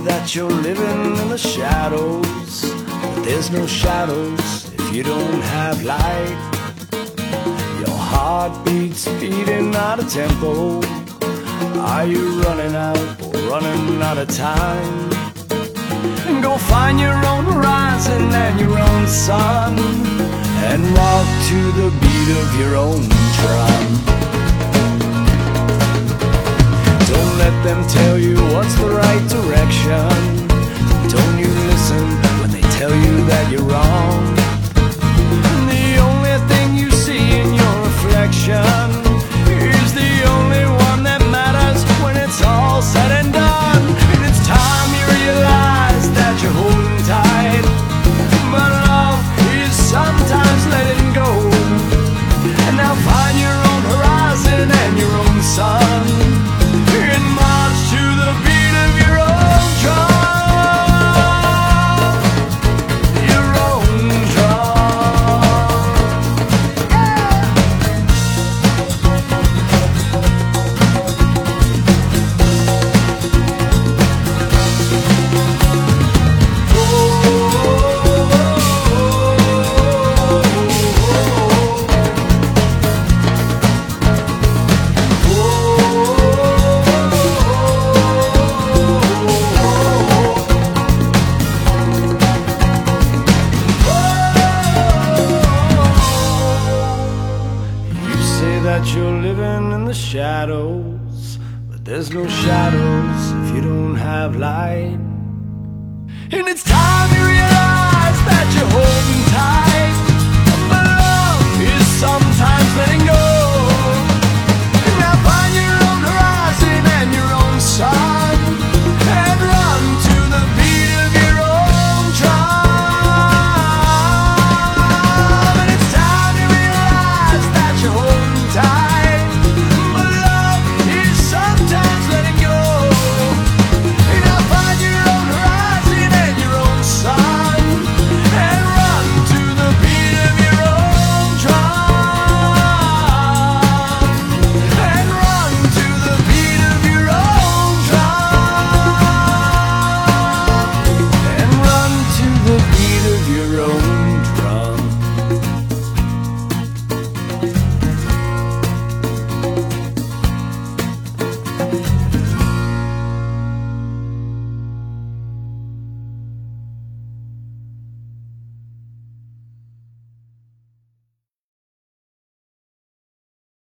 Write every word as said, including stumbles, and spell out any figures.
that you're living in the shadows, but there's no shadows if you don't have light. Your heart beats beating out of tempo. Are you running out or running out of time? Go find your own horizon and your own sun, and walk to the beat of your own drum. Don't let them tell you what's the right direction. Don't you listen when they tell you that you're wrong. The only thing you see in your reflection is the only one that matters when it's all said and done. And it's time you realize that you're holding tight, but love is sometimes letting go. And now find your own horizon and your own sun, and march to the beat of your own drum. Your own drum. That you're living in the shadows, but there's no shadows if you don't have light. And it's time you realize that you're holding tight.